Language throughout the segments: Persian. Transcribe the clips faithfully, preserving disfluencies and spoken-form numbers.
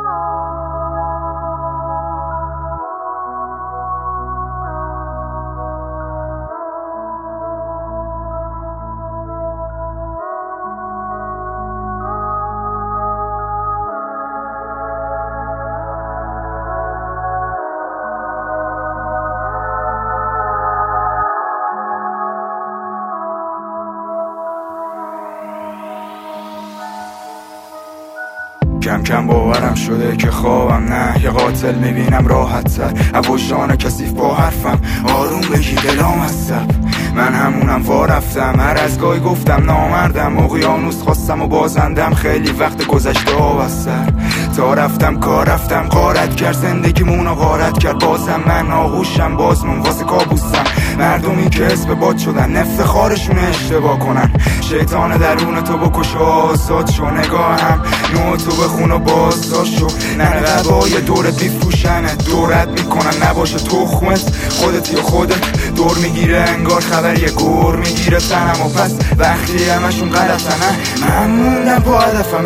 کم کم باورم شده که خوابم نه، یه قاتل میبینم راحت تر از وجدان کثیف با حرفم آروم بگیر دلام هستم. من همونم وا رفتم، هر از گاهی گفتم نامردم، اقیانوس خواستم و بازندم، خیلی وقت گذشته آب از سر تا رفتم کار رفتم غارت کرد زندگیمونو غارت کرد، بازم من آغوشم بازمون واسه کابوسم. مردمی که اسم باد شدن افتخارشون اشتباه کنن، شیطان درون تو بکش و آزاد شو، نگاهم نو تو بخون و بازدار شو. نرقبای دورت میفروشنه دورت میکنن، نباشه تخمت خودت یا خودت دور میگیره انگار خبر یه گور میگیره تنم و پس وقتی همشون غلطنه من موندم با هدفم.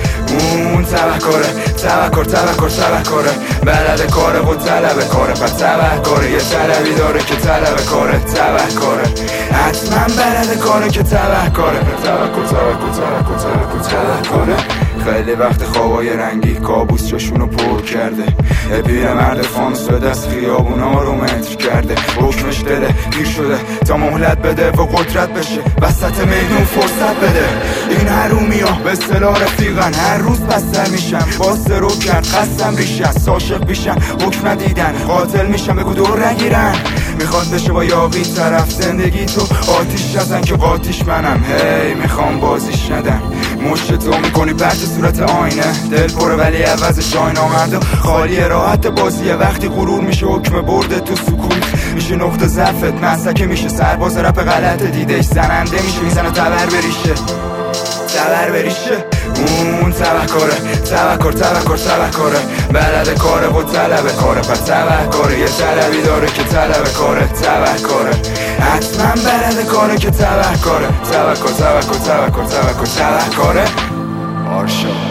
اون تبهکاره تبهکار تبهکار تبهکاره بلد کاره و طلب کاره، پس تبهکاره یه طلبی داره که طلب کاره تبهکاره، حتما بلد کاره که تبهکاره. تبهکار تبهکار تبهکار تبهکار تبهکاره. خیلی وقت خوابای رنگی کابوس جاشونو پر کرده، یه پیر مرد فانوس به دست خیابونا رو متر کرده، حکمش دله پیر شده تا مهلت بده و قدرت بشه وسط میدون فرصت بده. این حرومیا به اصطلاح رفیقن، هر روز پستر میشن باز رو کرد خستم ریشه است عاشق بیشن حکم دیدن قاتل میشن بگو دور نگیرن. میخواد بشه با یاقی طرف زندگی تو آتیش نزن که قاتیش منم، هی میخوام بازیش ندن مشت تو میکنی پرت صورت آینه، دل پره ولی عوضش آینه آمرده خالی راحت بازیه، وقتی غرور میشه حکم برده تو سکوت میشه نقطه ضعفت، مسکه میشه سرباز رپ غلط دیدش زننده میشه میزنه تبر بریشه تبر بریشه. اون تبهکاره تبهکار تبهکار تبهکاره بلد کاره و طلب کاره، پس تبهکاره یه طلبی داره که طلب کاره تبهکاره، حتما بلد کاره که تبهکاره. تبهکار تبهکار تبهکار تبهکار تبهکاره. آرشا